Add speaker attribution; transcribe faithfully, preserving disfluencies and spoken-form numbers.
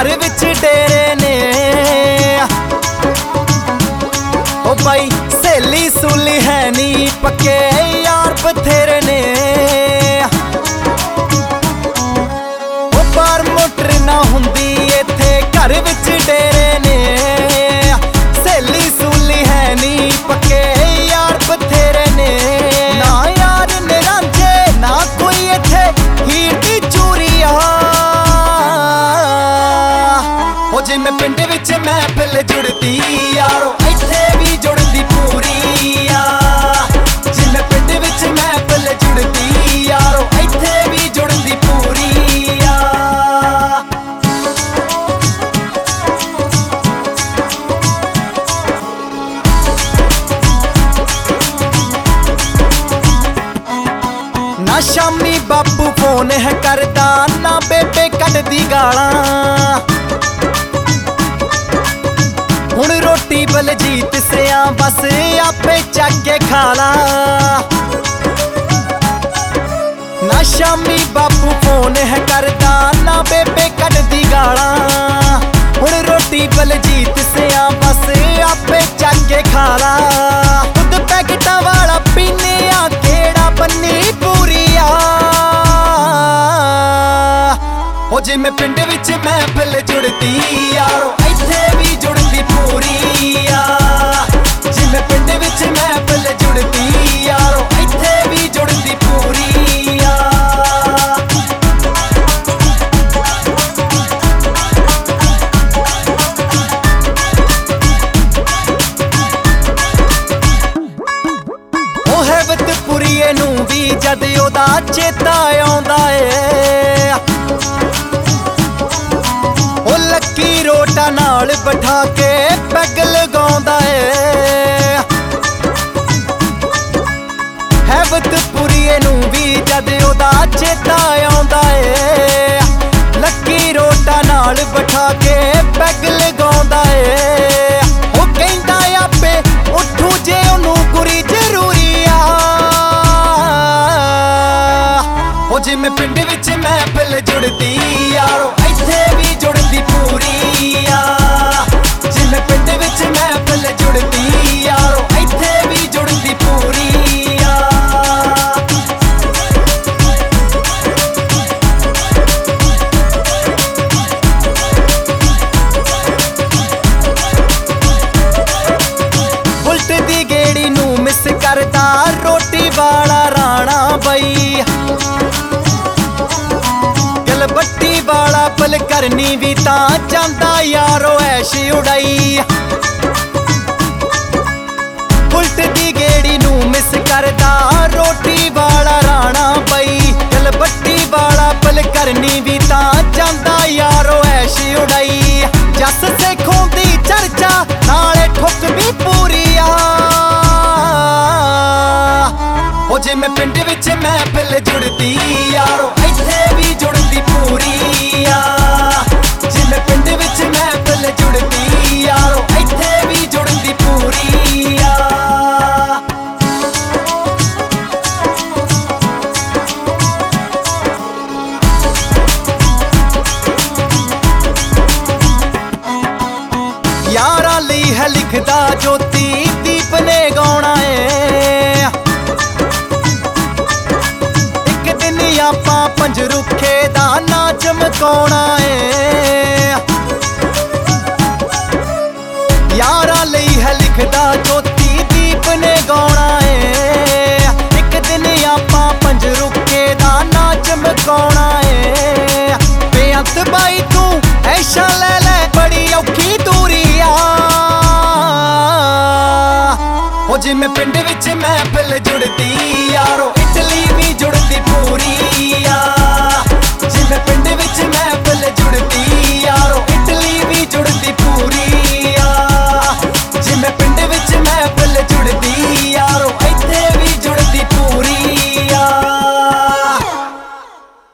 Speaker 1: घर विच डेरे ने। ओ भाई सहेली सूली है नी पक्के यार बथेरे ने। ओ बार मोटर ना हुंदी इत्थे घर विच डेरे ने। सहेली सूली है नी पक्के यार बथेरे ने। ना यार ने रांझे ना कोई इत्थे हीर दी चूरिया। ओ जिवें पिंड विच महफिल जुड़दी यारो इत्थे भी जुड़दी पूरी आ। जिवें पिंड विच महफिल जुड़दी यारो इत्थे भी जुड़दी पूरी आ। ना शामी बापू फोन है करदा ना बेबे कड्डदी गालां। हुण रोटी बलजीत सिया बस आपे चक के खाला। ना शामी बापू फोन है करदा ना बेबे कड्डदी गालां। हुण रोटी बलजीत सिया बस आपे चक के खाला। खुद पैकेटां वाला पीने आ केड़ा बन्नी पूरी आ। ओ जिवें पिंड विच महफिल जुड़दी यारो इत्थे भी जुड़दी पूरी आ। जिवें पिंड विच महफिल जुड़दी यारो इत्थे भी जुड़दी पूरी आ। ओ हैवतपुरीए नूं भी जद ओदा चेता आउंदा ए। ओ लक्की रोटा नाल बिठा के पैग लगाउंदा ए। हैवतपुरीए नूं भी जद ओदा चेता आउंदा ए। लक्की रोटा नाल बिठा के पैग लगाउंदा ए। ओ कहंदा आपे उठू जे ओनू कुड़ी जरूरी आ। ओ जिवें पिंड विच महफिल जुड़दी यारो इत्थे भी जुड़दी पूरी आ। जिवें पिंड विच महफिल जुड़दी यारो इत्थे भी जुड़दी पूरी आ। बुलट दी गेड़ी नूं मिस करदा रोटी वाला राणा बई। गलबट्टी वाला पल करनी भी तां चांदा यारो ऐश उड़ाई। उल्ट दी गेड़ी नूं मिस करदा रोटी वाला राणा बई। गलबट्टी वाला पल करनी भी तां चांदा यारो ऐश उड़ाई। जस सेखों दी चर्चा नाले ठुक भी पूरी आ। ओ जिवें पिंड विच महफिल जुड़दी यारो इत्थे भी जुड़दी पूरी आ। जिवें पिंड विच महफिल जुड़दी यारो इत्थे भी जुड़दी पूरी आ। यारां लई है लिखदा जोती दीप ने गाउणा ए। इक दिन आपां पंजरुखे दा नाच मकाउणा ए। यारां लई है लिखदा जोती दीप ने गाउणा ए। इक दिन आपां पंजरुखे दा नाच मकाउणा ए। बेअंत बाई तू ऐशा ले ले बड़ी औखी दूरी आ। ओ जिवें पिंड विच महफिल जुड़दी यारो